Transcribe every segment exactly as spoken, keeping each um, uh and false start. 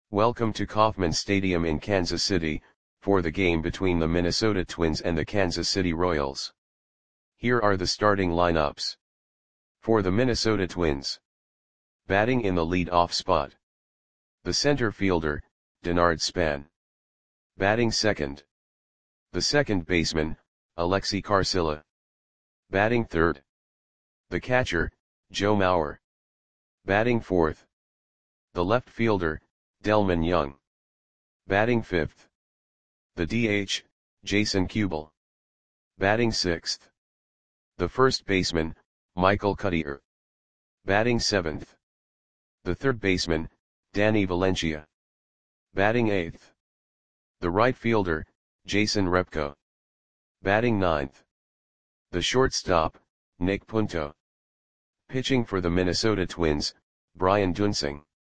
Welcome to Kauffman Stadium in Kansas City, for the game between the Minnesota Twins and the Kansas City Royals. Here are the starting lineups. For the Minnesota Twins. Batting in the lead-off spot. The center fielder, Denard Span. Batting second. The second baseman, Alexi Carcilla. Batting third. The catcher, Joe Mauer. Batting fourth. The left fielder, Delmon Young. Batting fifth. The D H, Jason Kubel. Batting sixth. The first baseman, Michael Cuddyer. Batting seventh. The third baseman, Danny Valencia. Batting eighth. The right fielder, Jason Repko. Batting ninth. The shortstop, Nick Punto. Pitching for the Minnesota Twins, Brian Duensing.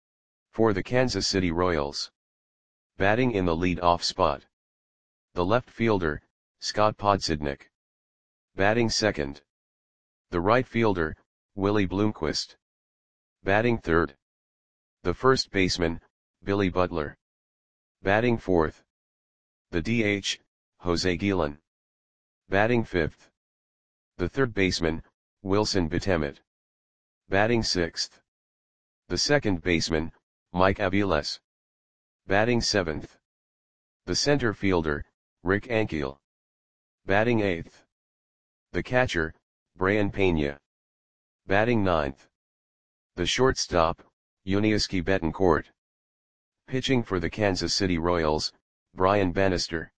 For the Kansas City Royals. Batting in the lead-off spot. The left fielder, Scott Podsednik. Batting second. The right fielder, Willie Bloomquist. Batting third. The first baseman, Billy Butler. Batting fourth. The D H, Jose Guillen. Batting fifth. The third baseman, Wilson Betemet. Batting sixth. The second baseman, Mike Aviles. Batting seventh. The center fielder, Rick Ankiel. Batting eighth. The catcher, Brayan Peña. Batting ninth. The shortstop, Yuniesky Betancourt. Pitching for the Kansas City Royals, Brian Bannister.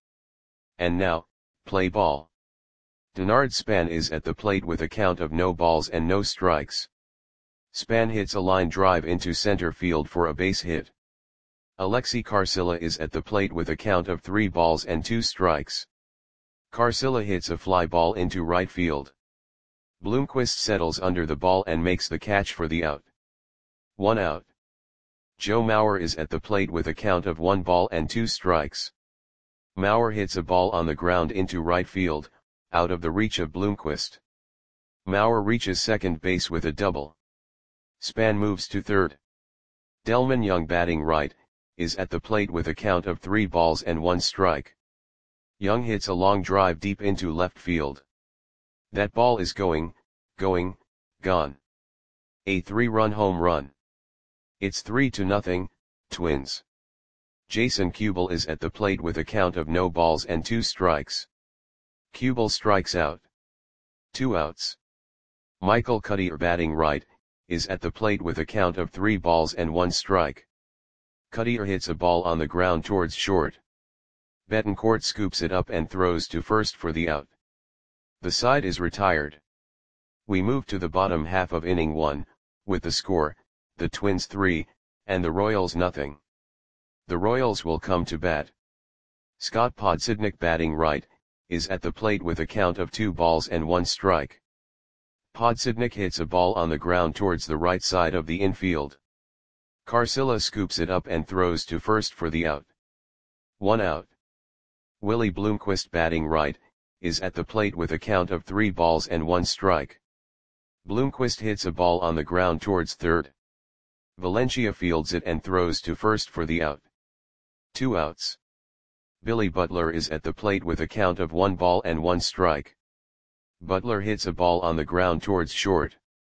And now, play ball. Denard Span is at the plate with a count of no balls and no strikes. Span hits a line drive into center field for a base hit. Alexi Carcilla is at the plate with a count of three balls and two strikes. Carcilla hits a fly ball into right field. Bloomquist settles under the ball and makes the catch for the out. One out. Joe Mauer is at the plate with a count of one ball and two strikes. Mauer hits a ball on the ground into right field, out of the reach of Bloomquist. Mauer reaches second base with a double. Span moves to third. Delmon Young, batting right, is at the plate with a count of three balls and one strike. Young hits a long drive deep into left field. That ball is going, going, gone. A three-run home run. It's three to nothing, Twins. Jason Kubel is at the plate with a count of no balls and two strikes. Kubel strikes out. Two outs. Michael Cuddyer, batting right, is at the plate with a count of three balls and one strike. Cuddyer hits a ball on the ground towards short. Betancourt scoops it up and throws to first for the out. The side is retired. We move to the bottom half of inning one, with the score, the Twins three, and the Royals nothing. The Royals will come to bat. Scott Podsednik, batting right, is at the plate with a count of two balls and one strike. Podsednik hits a ball on the ground towards the right side of the infield. Carcilla scoops it up and throws to first for the out. One out. Willie Bloomquist, batting right, is at the plate with a count of three balls and one strike. Bloomquist hits a ball on the ground towards third. Valencia fields it and throws to first for the out. Two outs. Billy Butler is at the plate with a count of one ball and one strike. Butler hits a ball on the ground towards short.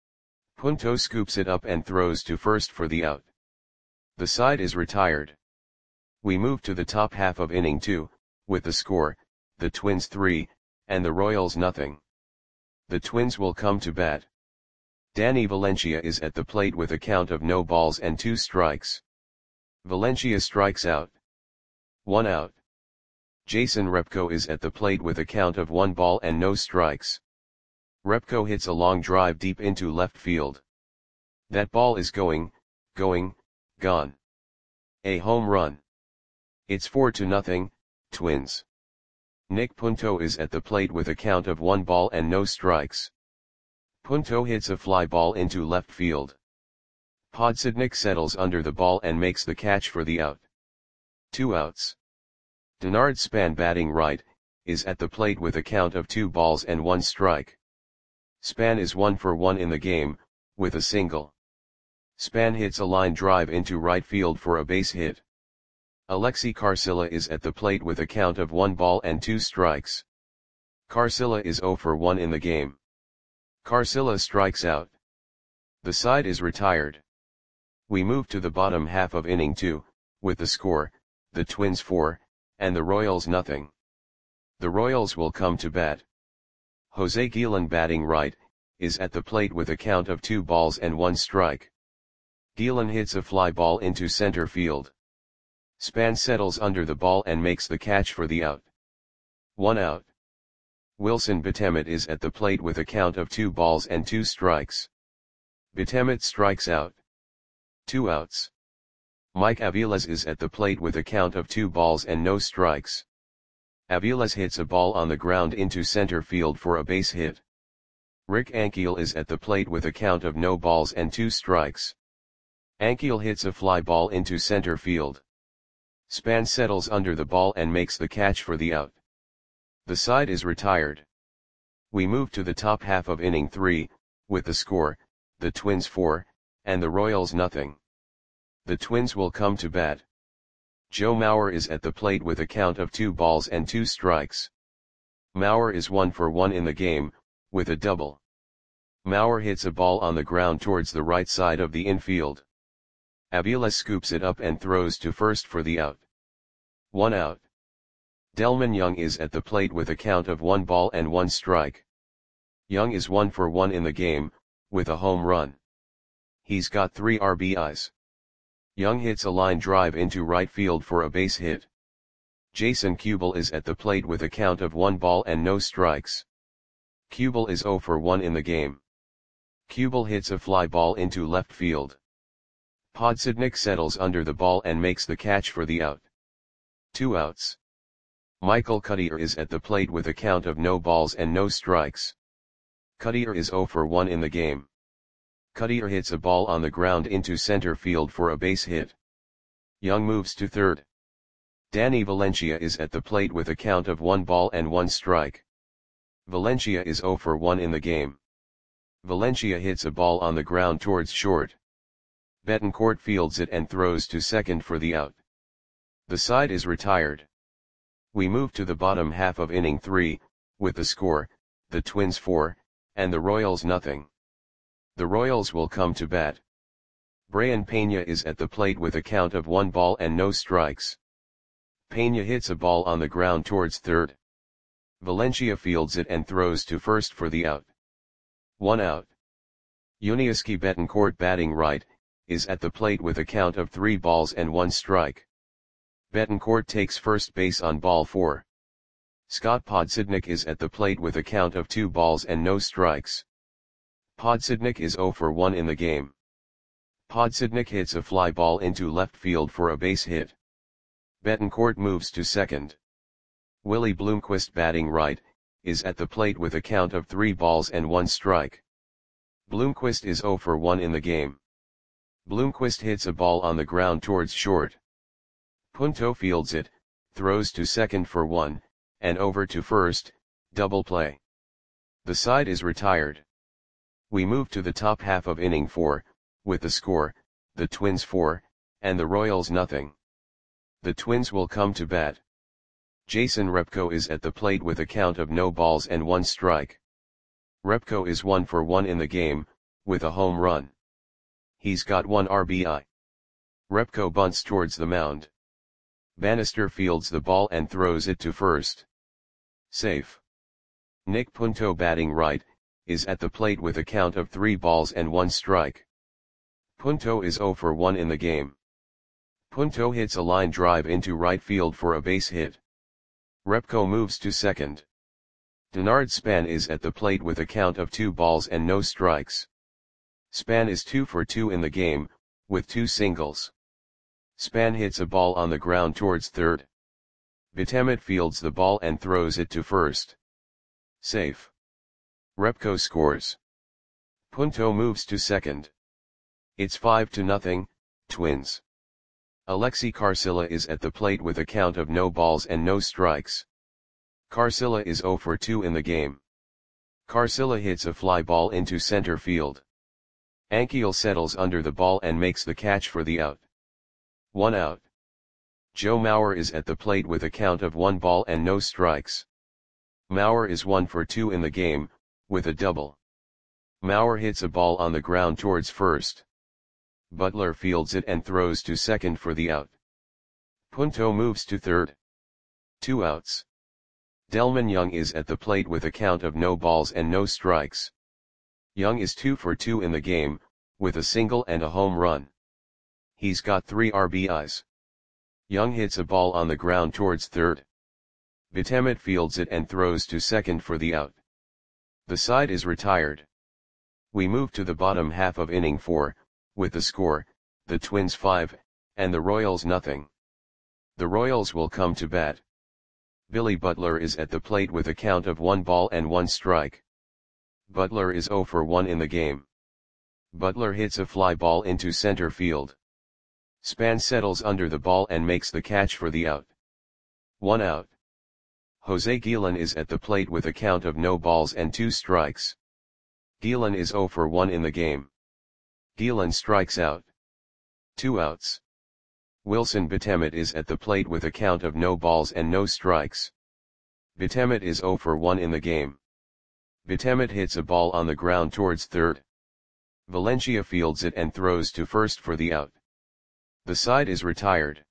Punto scoops it up and throws to first for the out. The side is retired. We move to the top half of inning two, with the score, the Twins three, and the Royals nothing. The Twins will come to bat. Danny Valencia is at the plate with a count of no balls and two strikes. Valencia strikes out. One out. Jason Repko is at the plate with a count of one ball and no strikes. Repko hits a long drive deep into left field. That ball is going, going, gone. A home run. It's four to nothing, Twins. Nick Punto is at the plate with a count of one ball and no strikes. Punto hits a fly ball into left field. Podsednik settles under the ball and makes the catch for the out. Two outs. Denard Span, batting right, is at the plate with a count of two balls and one strike. Span is one for one in the game, with a single. Span hits a line drive into right field for a base hit. Alexi Carcilla is at the plate with a count of one ball and two strikes. Carcilla is zero for one in the game. Carcilla strikes out. The side is retired. We move to the bottom half of inning two, with the score, the Twins four, and the Royals nothing. The Royals will come to bat. Jose Guillen, batting right, is at the plate with a count of two balls and one strike. Guillen hits a fly ball into center field. Span settles under the ball and makes the catch for the out. One out. Wilson Betemet is at the plate with a count of two balls and two strikes. Betemet strikes out. Two outs. Mike Aviles is at the plate with a count of two balls and no strikes. Aviles hits a ball on the ground into center field for a base hit. Rick Ankiel is at the plate with a count of no balls and two strikes. Ankiel hits a fly ball into center field. Span settles under the ball and makes the catch for the out. The side is retired. We move to the top half of inning three, with the score, the Twins four, and the Royals nothing. The Twins will come to bat. Joe Mauer is at the plate with a count of two balls and two strikes. Mauer is one for one in the game, with a double. Mauer hits a ball on the ground towards the right side of the infield. Aviles scoops it up and throws to first for the out. One out. Delmon Young is at the plate with a count of one ball and one strike. Young is one for one in the game, with a home run. He's got three R B Is. Young hits a line drive into right field for a base hit. Jason Kubel is at the plate with a count of one ball and no strikes. Kubel is zero for one in the game. Kubel hits a fly ball into left field. Podsednik settles under the ball and makes the catch for the out. Two outs. Michael Cuddyer is at the plate with a count of no balls and no strikes. Cuddyer is zero for one in the game. Cuddyer hits a ball on the ground into center field for a base hit. Young moves to third. Danny Valencia is at the plate with a count of one ball and one strike. Valencia is zero for one in the game. Valencia hits a ball on the ground towards short. Betancourt fields it and throws to second for the out. The side is retired. We move to the bottom half of inning three, with the score, the Twins four, and the Royals nothing. The Royals will come to bat. Brayan Pena is at the plate with a count of one ball and no strikes. Pena hits a ball on the ground towards third. Valencia fields it and throws to first for the out. One out. Yuniesky Betancourt, batting right, is at the plate with a count of three balls and one strike. Betancourt takes first base on ball four. Scott Podsednik is at the plate with a count of two balls and no strikes. Podsednik is zero for one in the game. Podsednik hits a fly ball into left field for a base hit. Betancourt moves to second. Willie Bloomquist, batting right, is at the plate with a count of three balls and one strike. Bloomquist is zero for one in the game. Bloomquist hits a ball on the ground towards short. Punto fields it, throws to second for one, and over to first, double play. The side is retired. We move to the top half of inning four, with the score, the Twins four, and the Royals nothing. The Twins will come to bat. Jason Repko is at the plate with a count of no balls and one strike. Repko is one for one in the game, with a home run. He's got one R B I. Repko bunts towards the mound. Bannister fields the ball and throws it to first. Safe. Nick Punto, batting right, is at the plate with a count of three balls and one strike. Punto is zero for one in the game. Punto hits a line drive into right field for a base hit. Repko moves to second. Denard Span is at the plate with a count of two balls and no strikes. Span is two for two in the game, with two singles. Span hits a ball on the ground towards third. Betemet fields the ball and throws it to first. Safe. Repko scores. Punto moves to second. It's five to nothing, Twins. Alexi Carcilla is at the plate with a count of no balls and no strikes. Carcilla is zero for two in the game. Carcilla hits a fly ball into center field. Ankiel settles under the ball and makes the catch for the out. One out. Joe Mauer is at the plate with a count of one ball and no strikes. Mauer is one for two in the game, with a double. Mauer hits a ball on the ground towards first. Butler fields it and throws to second for the out. Punto moves to third. Two outs. Delmon Young is at the plate with a count of no balls and no strikes. Young is two for two in the game, with a single and a home run. He's got three R B Is. Young hits a ball on the ground towards third. Betemet fields it and throws to second for the out. The side is retired. We move to the bottom half of inning four, with the score, the Twins five, and the Royals nothing. The Royals will come to bat. Billy Butler is at the plate with a count of one ball and one strike. Butler is zero for one in the game. Butler hits a fly ball into center field. Span settles under the ball and makes the catch for the out. One out. Jose Guillen is at the plate with a count of no balls and two strikes. Guillen is zero for one in the game. Guillen strikes out. Two outs. Wilson Betemet is at the plate with a count of no balls and no strikes. Betemet is zero for one in the game. Betemet hits a ball on the ground towards third. Valencia fields it and throws to first for the out. The side is retired.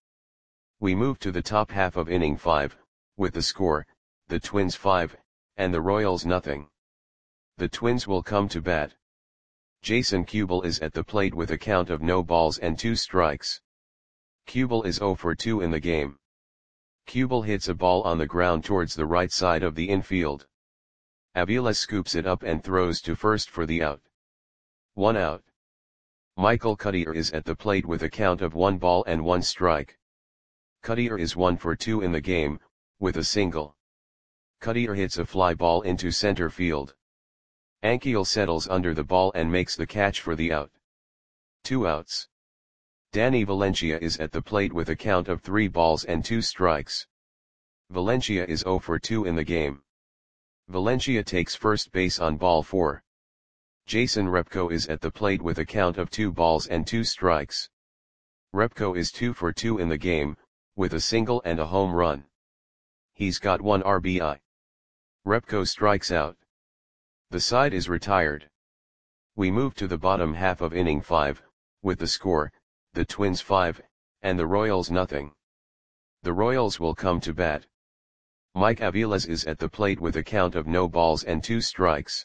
We move to the top half of inning five, with the score, the Twins five, and the Royals nothing. The Twins will come to bat. Jason Kubel is at the plate with a count of no balls and two strikes. Kubel is zero for two in the game. Kubel hits a ball on the ground towards the right side of the infield. Aviles scoops it up and throws to first for the out. One out. Michael Cuddyer is at the plate with a count of one ball and one strike. Cuddyer is one for two in the game, with a single. Cuddyer hits a fly ball into center field. Ankiel settles under the ball and makes the catch for the out. Two outs. Danny Valencia is at the plate with a count of three balls and two strikes. Valencia is zero for two in the game. Valencia takes first base on ball four. Jason Repko is at the plate with a count of two balls and two strikes. Repko is two for two in the game, with a single and a home run. He's got one R B I. Repko strikes out. The side is retired. We move to the bottom half of inning five, with the score, the Twins five, and the Royals nothing. The Royals will come to bat. Mike Aviles is at the plate with a count of no balls and two strikes.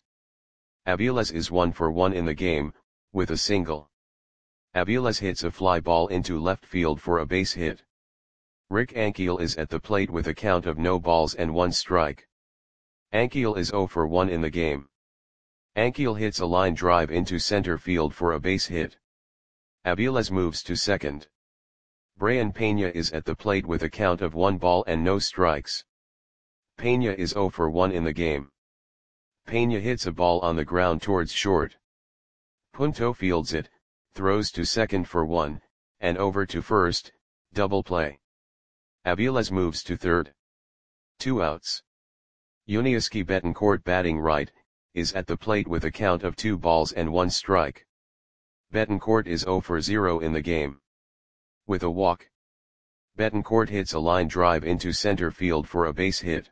Aviles is one for one in the game, with a single. Aviles hits a fly ball into left field for a base hit. Rick Ankiel is at the plate with a count of no balls and one strike. Ankiel is zero for one in the game. Ankiel hits a line drive into center field for a base hit. Aviles moves to second. Brayan Peña is at the plate with a count of one ball and no strikes. Peña is zero for one in the game. Peña hits a ball on the ground towards short. Punto fields it, throws to second for one, and over to first, double play. Aviles moves to third. Two outs. Yuniesky Betancourt, batting right, is at the plate with a count of two balls and one strike. Betancourt is zero for zero in the game. With a walk. Betancourt hits a line drive into center field for a base hit.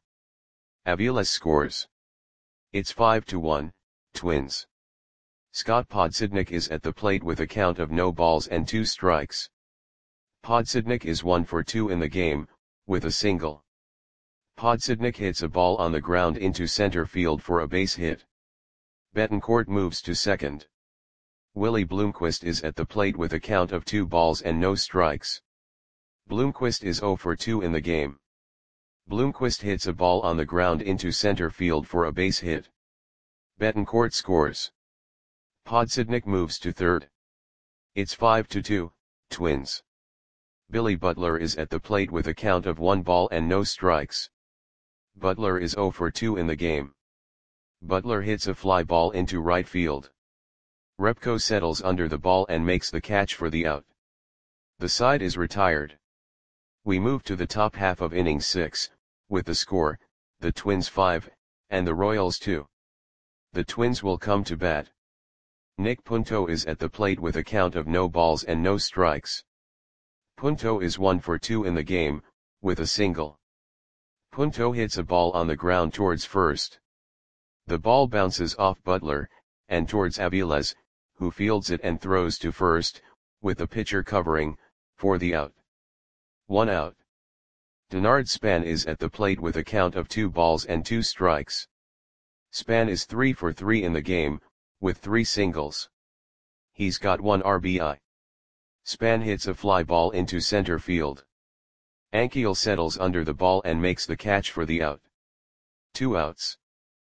Aviles scores. It's five to one, Twins. Scott Podsednik is at the plate with a count of no balls and two strikes. Podsednik is one for two in the game, with a single. Podsednik hits a ball on the ground into center field for a base hit. Betancourt moves to second. Willie Bloomquist is at the plate with a count of two balls and no strikes. Bloomquist is zero for two in the game. Bloomquist hits a ball on the ground into center field for a base hit. Betancourt scores. Podsednik moves to third. It's five to two, Twins. Billy Butler is at the plate with a count of one ball and no strikes. Butler is zero for two in the game. Butler hits a fly ball into right field. Repko settles under the ball and makes the catch for the out. The side is retired. We move to the top half of inning six, with the score, the Twins five, and the Royals two. The Twins will come to bat. Nick Punto is at the plate with a count of no balls and no strikes. Punto is one for two in the game, with a single. Punto hits a ball on the ground towards first. The ball bounces off Butler, and towards Aviles, who fields it and throws to first, with the pitcher covering, for the out. One out. Denard Span is at the plate with a count of two balls and two strikes. Span is three for three in the game, with three singles. He's got one R B I. Span hits a fly ball into center field. Ankiel settles under the ball and makes the catch for the out. Two outs.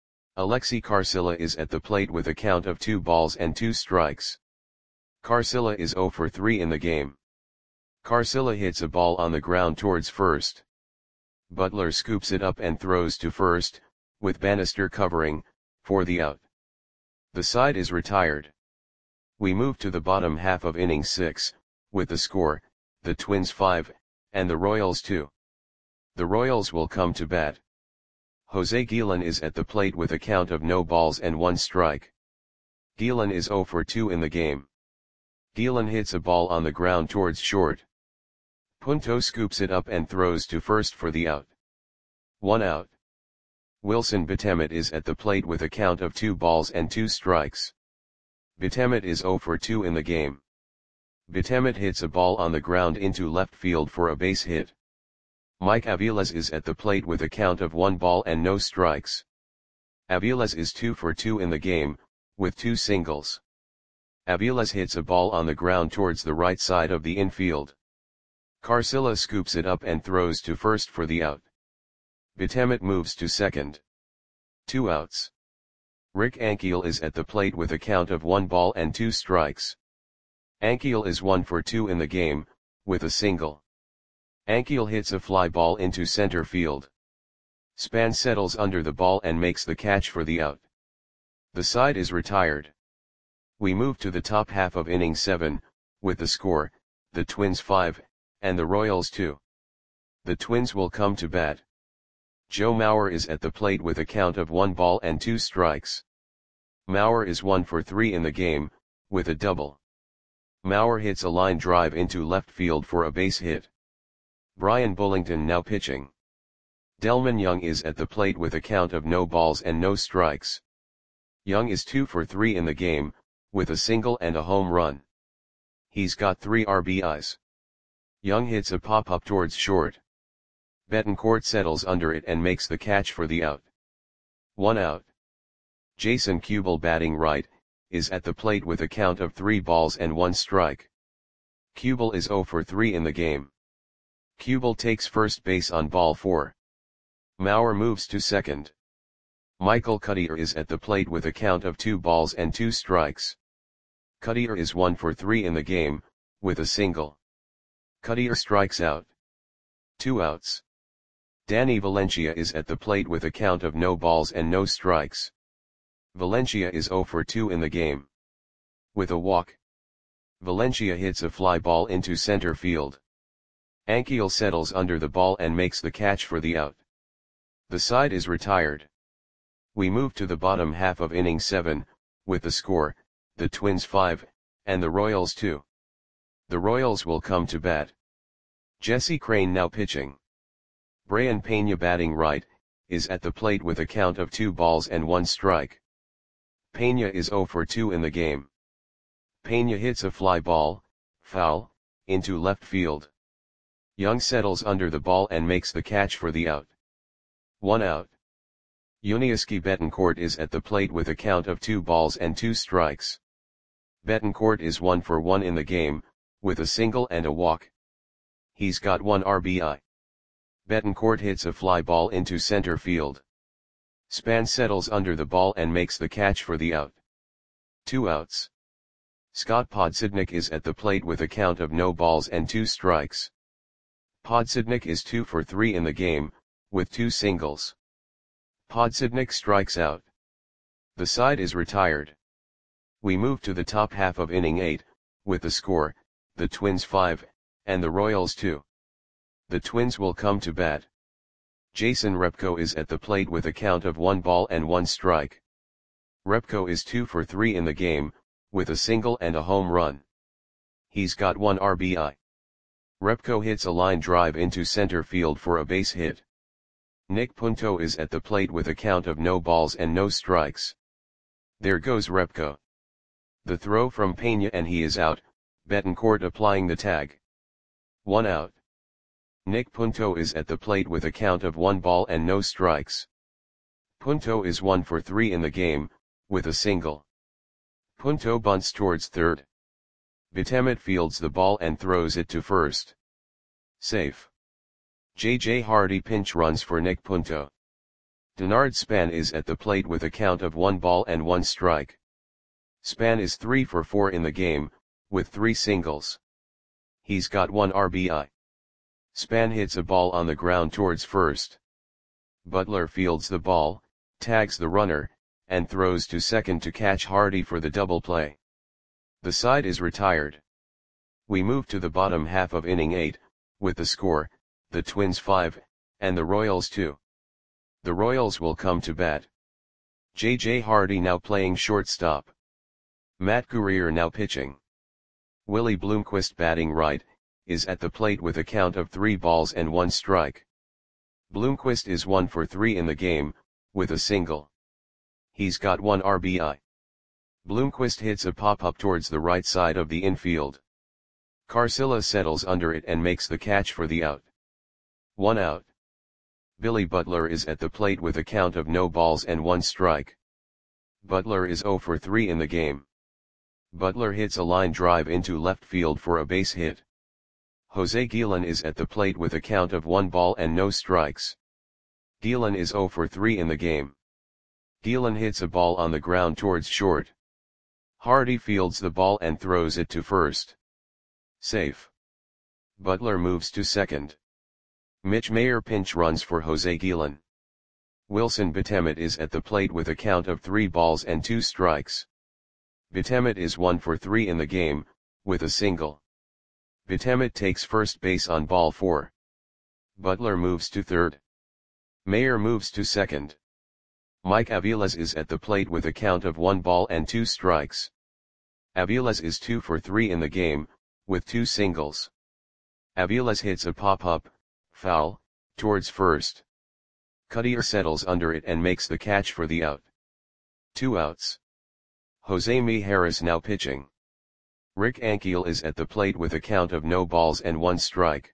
Alexi Carcilla is at the plate with a count of two balls and two strikes. Carcilla is zero for three in the game. Carcilla hits a ball on the ground towards first. Butler scoops it up and throws to first, with Bannister covering, for the out. The side is retired. We move to the bottom half of inning six, with the score, the Twins five, and the Royals two. The Royals will come to bat. Jose Guillen is at the plate with a count of no balls and one strike. Guillen is zero for two in the game. Guillen hits a ball on the ground towards short. Punto scoops it up and throws to first for the out. One out. Wilson Betemet is at the plate with a count of two balls and two strikes. Betemet is zero for two in the game. Betemet hits a ball on the ground into left field for a base hit. Mike Aviles is at the plate with a count of one ball and no strikes. Aviles is two for two in the game, with two singles. Aviles hits a ball on the ground towards the right side of the infield. Carcilla scoops it up and throws to first for the out. Betemet moves to second. Two outs. Rick Ankiel is at the plate with a count of one ball and two strikes. Ankiel is one for two in the game, with a single. Ankiel hits a fly ball into center field. Span settles under the ball and makes the catch for the out. The side is retired. We move to the top half of inning seven, with the score, the Twins five, and the Royals two. The Twins will come to bat. Joe Mauer is at the plate with a count of one ball and two strikes. Mauer is one for three in the game, with a double. Mauer hits a line drive into left field for a base hit. Brian Bullington now pitching. Delman Young is at the plate with a count of no balls and no strikes. Young is two for three in the game, with a single and a home run. He's got three R B Is. Young hits a pop-up towards short. Betancourt settles under it and makes the catch for the out. One out. Jason Kubel, batting right, is at the plate with a count of three balls and one strike. Kubel is zero for three in the game. Kubel takes first base on ball four. Mauer moves to second. Michael Cuttier is at the plate with a count of two balls and two strikes. Cuttier is one for three in the game, with a single. Cuttier strikes out. Two outs. Danny Valencia is at the plate with a count of no balls and no strikes. Valencia is zero for two in the game. With a walk. Valencia hits a fly ball into center field. Ankiel settles under the ball and makes the catch for the out. The side is retired. We move to the bottom half of inning seven, with the score, the Twins five, and the Royals two. The Royals will come to bat. Jesse Crane now pitching. Brian Pena, batting right, is at the plate with a count of two balls and one strike. Pena is zero for two in the game. Pena hits a fly ball, foul, into left field. Young settles under the ball and makes the catch for the out. One out. Yuniesky Betancourt is at the plate with a count of two balls and two strikes. Betancourt is one for one in the game, with a single and a walk. He's got one R B I. Betancourt hits a fly ball into center field. Span settles under the ball and makes the catch for the out. Two outs. Scott Podsednik is at the plate with a count of no balls and two strikes. Podsednik is two for three in the game, with two singles. Podsednik strikes out. The side is retired. We move to the top half of inning eight, with the score, the Twins five, and the Royals two. The Twins will come to bat. Jason Repko is at the plate with a count of one ball and one strike. Repko is two for three in the game, with a single and a home run. He's got one R B I. Repko hits a line drive into center field for a base hit. Nick Punto is at the plate with a count of no balls and no strikes. There goes Repko. The throw from Peña and he is out, Betancourt applying the tag. One out. Nick Punto is at the plate with a count of one ball and no strikes. Punto is one for three in the game, with a single. Punto bunts towards third. Betemet fields the ball and throws it to first. Safe. J J Hardy pinch runs for Nick Punto. Denard Span is at the plate with a count of one ball and one strike. Span is three for four in the game, with three singles. He's got one R B I. Span hits a ball on the ground towards first. Butler fields the ball, tags the runner, and throws to second to catch Hardy for the double play. The side is retired. We move to the bottom half of inning eight, with the score, the Twins five, and the Royals two. The Royals will come to bat. J J Hardy now playing shortstop. Matt Guerrier now pitching. Willie Bloomquist batting right, is at the plate with a count of three balls and one strike. Bloomquist is one for three in the game, with a single. He's got one R B I. Bloomquist hits a pop-up towards the right side of the infield. Carcilla settles under it and makes the catch for the out. One out. Billy Butler is at the plate with a count of no balls and one strike. Butler is zero for three in the game. Butler hits a line drive into left field for a base hit. Jose Guillen is at the plate with a count of one ball and no strikes. Guillen is zero for three in the game. Guillen hits a ball on the ground towards short. Hardy fields the ball and throws it to first. Safe. Butler moves to second. Mitch Mayer pinch runs for Jose Guillen. Wilson Betemet is at the plate with a count of three balls and two strikes. Betemet is one for three in the game, with a single. Betemet takes first base on ball four. Butler moves to third. Mayer moves to second. Mike Aviles is at the plate with a count of one ball and two strikes. Aviles is two for three in the game, with two singles. Aviles hits a pop-up, foul, towards first. Cuddyer settles under it and makes the catch for the out. Two outs. Jose Mijares now pitching. Rick Ankiel is at the plate with a count of no balls and one strike.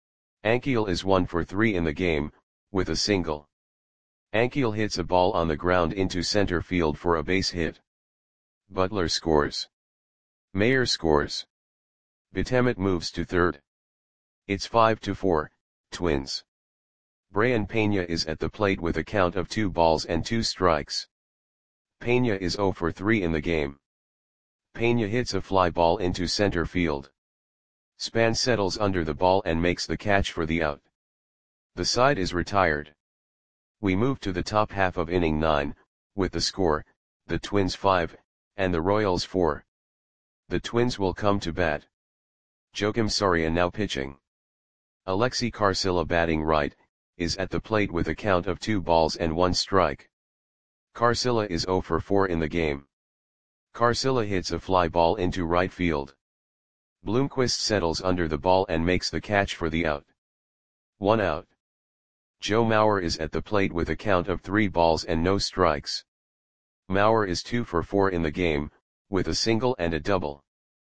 Ankiel is one for three in the game, with a single. Ankiel hits a ball on the ground into center field for a base hit. Butler scores. Mayer scores. Betemet moves to third. It's five to four, Twins. Brayan Peña is at the plate with a count of two balls and two strikes. Peña is zero for three in the game. Peña hits a fly ball into center field. Span settles under the ball and makes the catch for the out. The side is retired. We move to the top half of inning nine, with the score, the Twins five, and the Royals four. The Twins will come to bat. Joakim Soria now pitching. Alexi Carcilla batting right, is at the plate with a count of two balls and one strike. Carcilla is zero for four in the game. Carcilla hits a fly ball into right field. Bloomquist settles under the ball and makes the catch for the out. One out. Joe Mauer is at the plate with a count of three balls and no strikes. Mauer is two for four in the game, with a single and a double.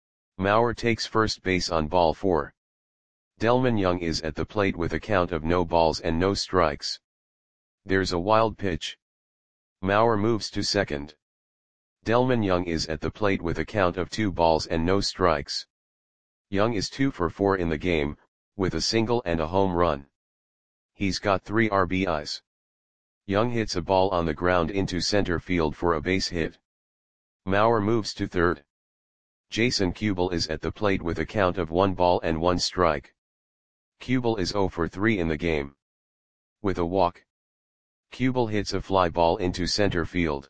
Mauer takes first base on ball four. Delman Young is at the plate with a count of no balls and no strikes. There's a wild pitch. Mauer moves to second. Delman Young is at the plate with a count of two balls and no strikes. Young is two for four in the game, with a single and a home run. He's got three R B Is. Young hits a ball on the ground into center field for a base hit. Mauer moves to third. Jason Kubel is at the plate with a count of one ball and one strike. Kubel is zero for three in the game. With a walk. Kubel hits a fly ball into center field.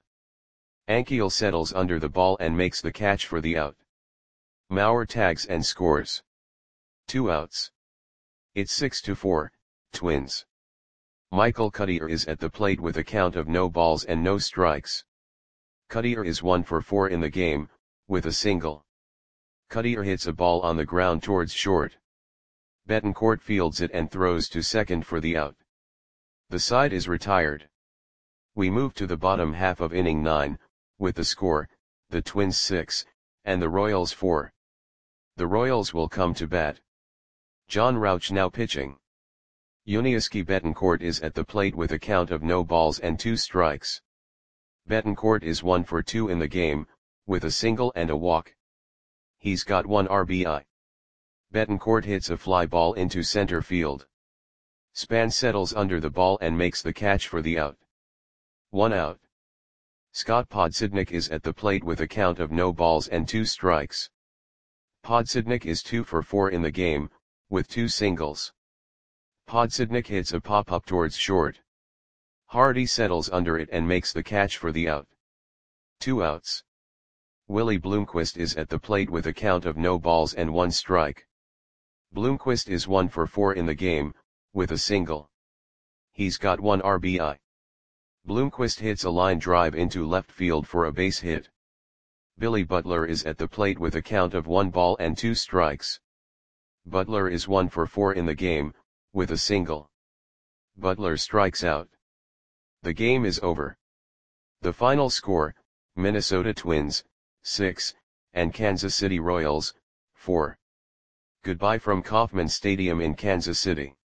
Ankiel settles under the ball and makes the catch for the out. Mauer tags and scores. Two outs. It's six to four, Twins. Michael Cuddyer is at the plate with a count of no balls and no strikes. Cuddyer is one for four in the game, with a single. Cuttier hits a ball on the ground towards short. Betancourt fields it and throws to second for the out. The side is retired. We move to the bottom half of inning nine, with the score, the Twins six, and the Royals four. The Royals will come to bat. John Rauch now pitching. Yuniesky Betancourt is at the plate with a count of no balls and two strikes. Betancourt is one for two in the game, with a single and a walk. He's got one R B I. Betancourt hits a fly ball into center field. Span settles under the ball and makes the catch for the out. One out. Scott Podsednik is at the plate with a count of no balls and two strikes. Podsednik is two for four in the game, with two singles. Podsednik hits a pop-up towards short. Hardy settles under it and makes the catch for the out. Two outs. Willie Bloomquist is at the plate with a count of no balls and one strike. Bloomquist is one for four in the game, with a single. He's got one R B I. Bloomquist hits a line drive into left field for a base hit. Billy Butler is at the plate with a count of one ball and two strikes. Butler is one for four in the game, with a single. Butler strikes out. The game is over. The final score, Minnesota Twins, six, and Kansas City Royals, four. Goodbye from Kauffman Stadium in Kansas City.